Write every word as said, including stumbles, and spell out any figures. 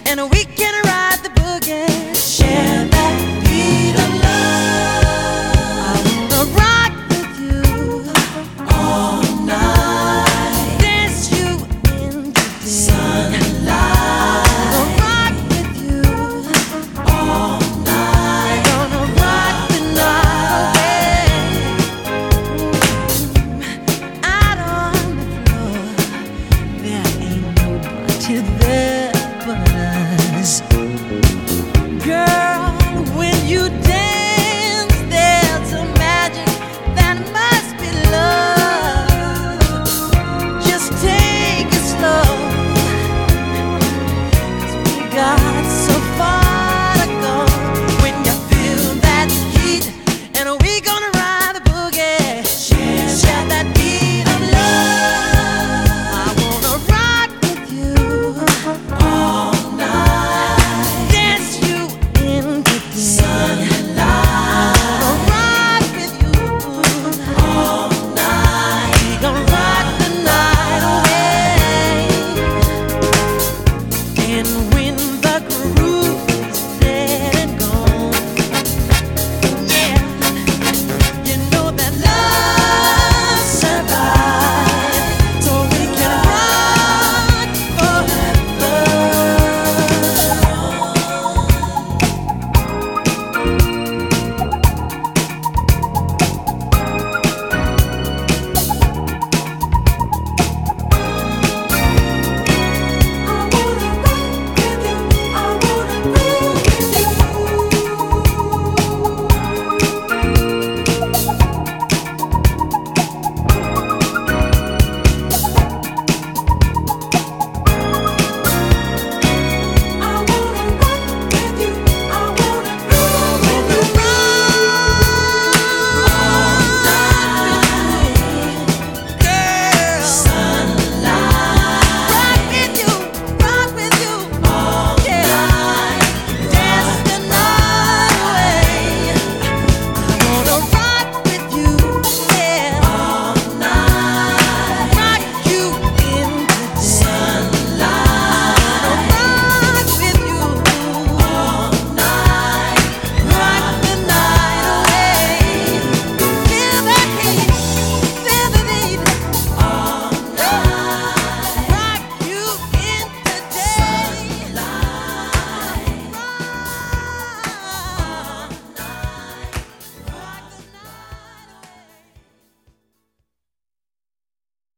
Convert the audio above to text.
and we can ride the boogie. Share that beat of love. I wanna rock with you all night. Dance you in the sunlight. I wanna rock with you all night. Gonna rock the night away. Out on the floor, there ain't nobody there but us. Girl, when you dance, there's a magic that must be love. Just take it slow, 'cause we got so far to go. When you feel that heat, and we gonna ride the boogie. Share, share that beat of love. I wanna rock with you all night. Dance you into the sunlight. I wanna rock with you all night. We gonna rock the night away. And when the groove